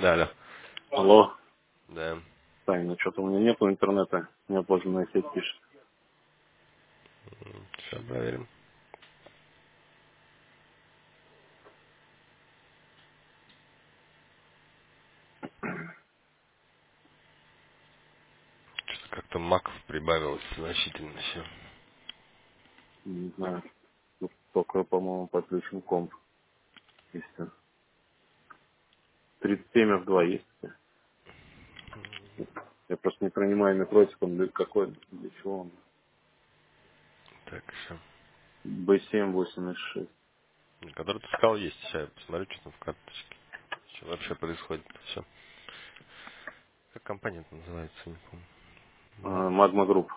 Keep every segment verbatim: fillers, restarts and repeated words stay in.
Да, алло. Алло. Да. Тань, ну что-то у меня нету интернета. Неоплаченная сеть пишет. Сейчас проверим. Что-то как-то маков прибавилось значительно все. Не знаю. Тут только, по-моему, подключен комп. И все. тридцать семь эф два есть. Я просто не принимаю микротиком для какой, для чего он. Так, все. бэ семь восемь шесть. Который ты сказал, есть. Сейчас я посмотрю, что там в карточке. Что вообще происходит. Все. Как компания это называется, не помню. Магма групп.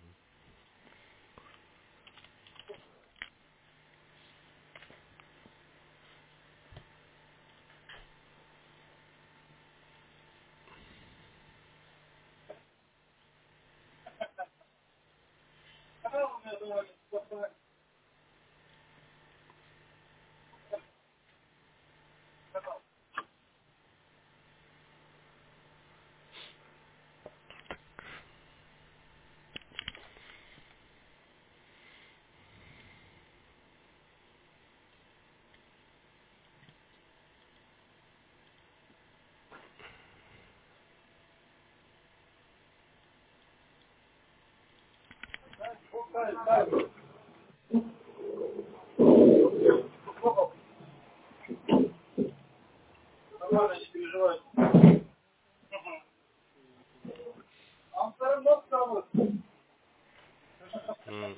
М,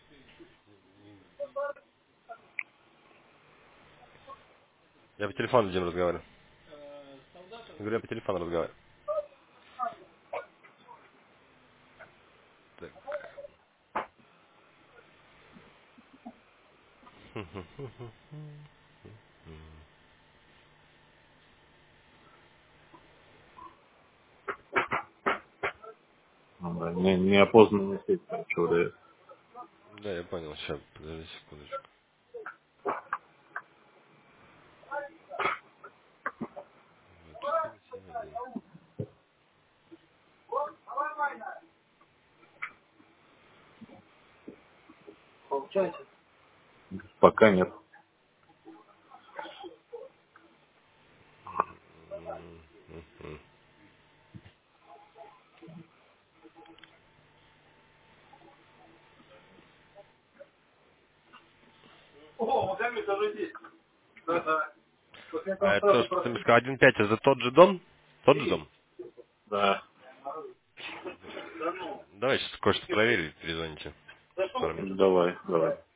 Я по телефону, Дим, разговариваю. Я говорю, я по телефону разговариваю. Так. Ну, да, не, неопознанная сеть. Там, что дает. Да, я понял. Сейчас, подожди секундочку. четыре семь один. Пока нет. А это то, что ты мне сказал, один пять, это тот же дом? Тот же дом? Да. Давай сейчас кое-что проверим, перезвоните. Пару минут. Давай, давай.